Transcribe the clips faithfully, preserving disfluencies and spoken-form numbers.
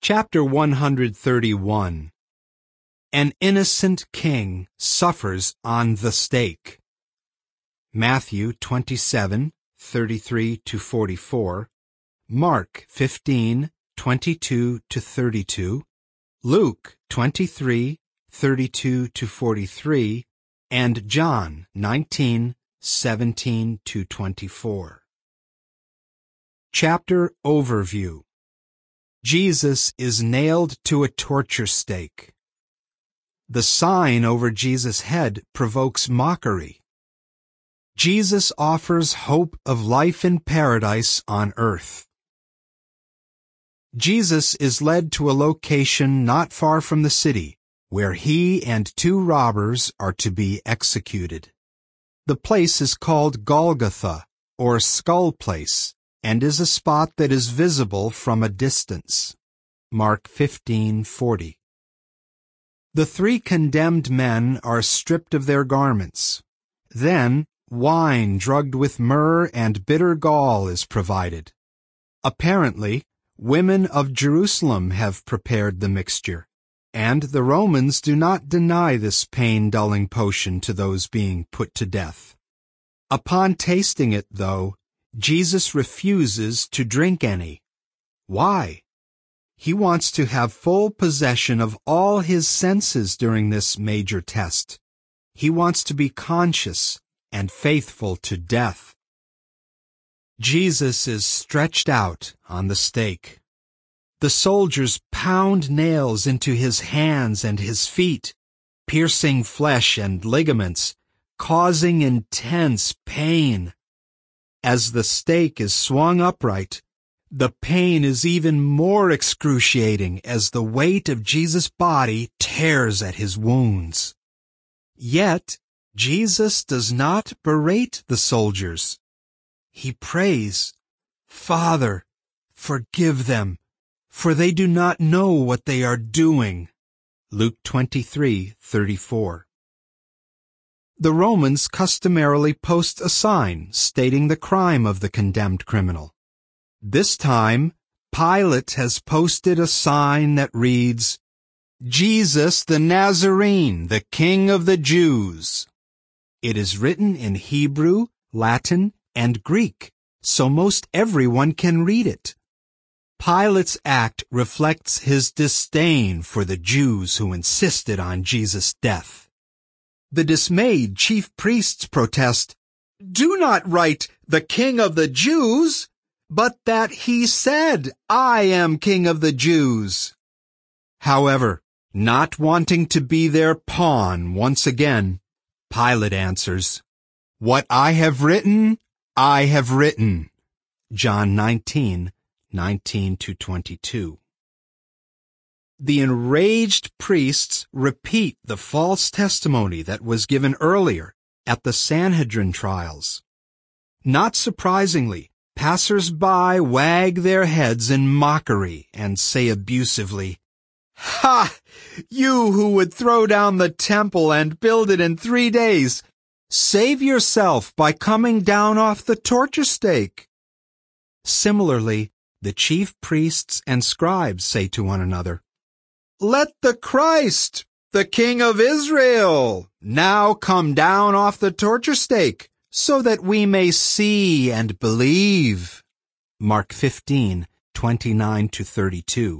Chapter one hundred thirty-one. An innocent king suffers on the stake. Matthew twenty-seven, thirty-three to forty-four, Mark fifteen, twenty-two to thirty-two, Luke twenty-three, thirty-two to forty-three, and John nineteen, seventeen to twenty-four. Chapter Overview. Jesus is nailed to a torture stake. The sign over Jesus' head provokes mockery. Jesus offers hope of life in paradise on earth. Jesus is led to a location not far from the city, where he and two robbers are to be executed. The place is called Golgotha, or Skull Place, and is a spot that is visible from a distance. Mark fifteen forty. The three condemned men are stripped of their garments. Then, wine drugged with myrrh and bitter gall is provided. Apparently, women of Jerusalem have prepared the mixture, and the Romans do not deny this pain-dulling potion to those being put to death. Upon tasting it, though, Jesus refuses to drink any. Why? He wants to have full possession of all his senses during this major test. He wants to be conscious and faithful to death. Jesus is stretched out on the stake. The soldiers pound nails into his hands and his feet, piercing flesh and ligaments, causing intense pain. As the stake is swung upright, the pain is even more excruciating as the weight of Jesus' body tears at his wounds. Yet, Jesus does not berate the soldiers. He prays, "Father, forgive them, for they do not know what they are doing." Luke twenty-three, thirty-four. The Romans customarily post a sign stating the crime of the condemned criminal. This time, Pilate has posted a sign that reads, "Jesus the Nazarene, the King of the Jews." It is written in Hebrew, Latin, and Greek, so most everyone can read it. Pilate's act reflects his disdain for the Jews who insisted on Jesus' death. The dismayed chief priests protest, "Do not write, 'the King of the Jews,' but that he said, 'I am King of the Jews.'" However, not wanting to be their pawn once again, Pilate answers, "What I have written, I have written." John nineteen, nineteen to twenty-two. The enraged priests repeat the false testimony that was given earlier at the Sanhedrin trials. Not surprisingly, passers-by wag their heads in mockery and say abusively, "Ha! You who would throw down the temple and build it in three days, save yourself by coming down off the torture stake." Similarly, the chief priests and scribes say to one another, "Let the Christ, the King of Israel, now come down off the torture stake, so that we may see and believe." Mark fifteen, twenty-nine to thirty-two.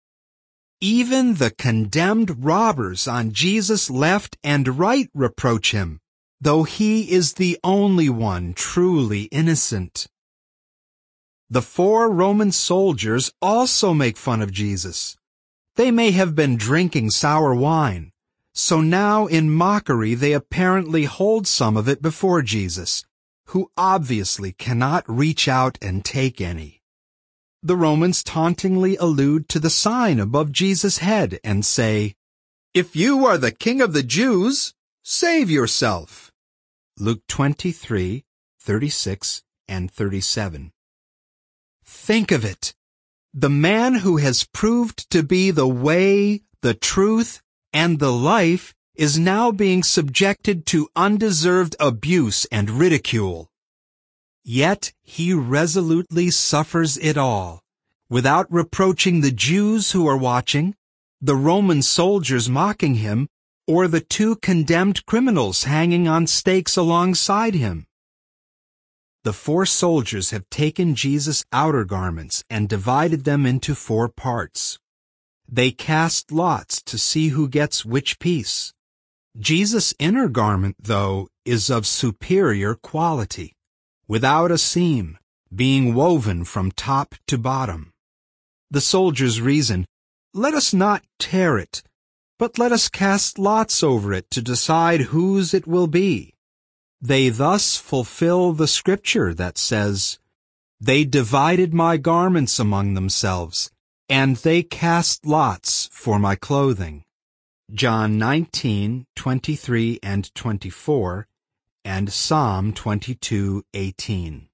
Even the condemned robbers on Jesus' left and right reproach him, though he is the only one truly innocent. The four Roman soldiers also make fun of Jesus. They may have been drinking sour wine, so now in mockery they apparently hold some of it before Jesus, who obviously cannot reach out and take any. The Romans tauntingly allude to the sign above Jesus' head and say, "If you are the King of the Jews, save yourself." Luke twenty-three, thirty-six and thirty-seven. Think of it! The man who has proved to be the way, the truth, and the life is now being subjected to undeserved abuse and ridicule. Yet he resolutely suffers it all, without reproaching the Jews who are watching, the Roman soldiers mocking him, or the two condemned criminals hanging on stakes alongside him. The four soldiers have taken Jesus' outer garments and divided them into four parts. They cast lots to see who gets which piece. Jesus' inner garment, though, is of superior quality, without a seam, being woven from top to bottom. The soldiers reason, "Let us not tear it, but let us cast lots over it to decide whose it will be." They thus fulfill the scripture that says, "They divided my garments among themselves, and they cast lots for my clothing." John nineteen, twenty-three and twenty-four, and Psalm twenty-two, eighteen.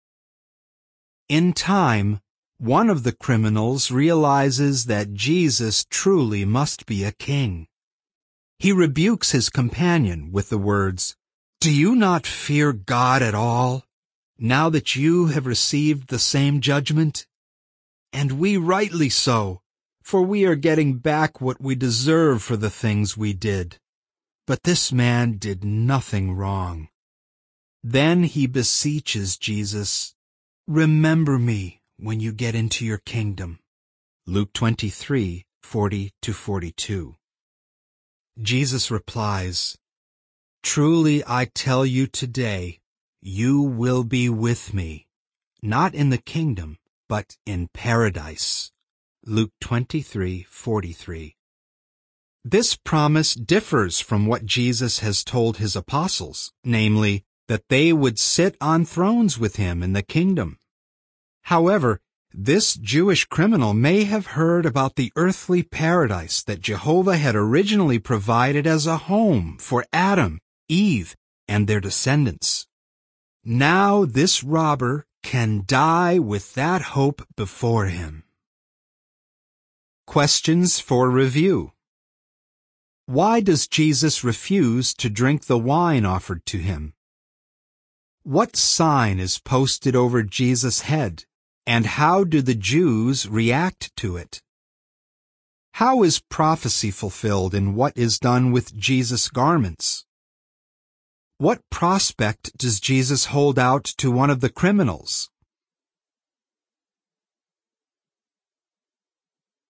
In time, one of the criminals realizes that Jesus truly must be a king. He rebukes his companion with the words, "Do you not fear God at all, now that you have received the same judgment? And we rightly so, for we are getting back what we deserve for the things we did. But this man did nothing wrong." Then he beseeches Jesus, "Remember me when you get into your kingdom." Luke twenty-three, forty to forty-two. Jesus replies, "Truly I tell you today, you will be with me, not in the kingdom, but in paradise." Luke twenty-three, forty-three. This promise differs from what Jesus has told his apostles, namely, that they would sit on thrones with him in the kingdom. However, this Jewish criminal may have heard about the earthly paradise that Jehovah had originally provided as a home for Adam, Eve, and their descendants. Now this robber can die with that hope before him. Questions for review. Why does Jesus refuse to drink the wine offered to him? What sign is posted over Jesus' head, and how do the Jews react to it? How is prophecy fulfilled in what is done with Jesus' garments? What prospect does Jesus hold out to one of the criminals?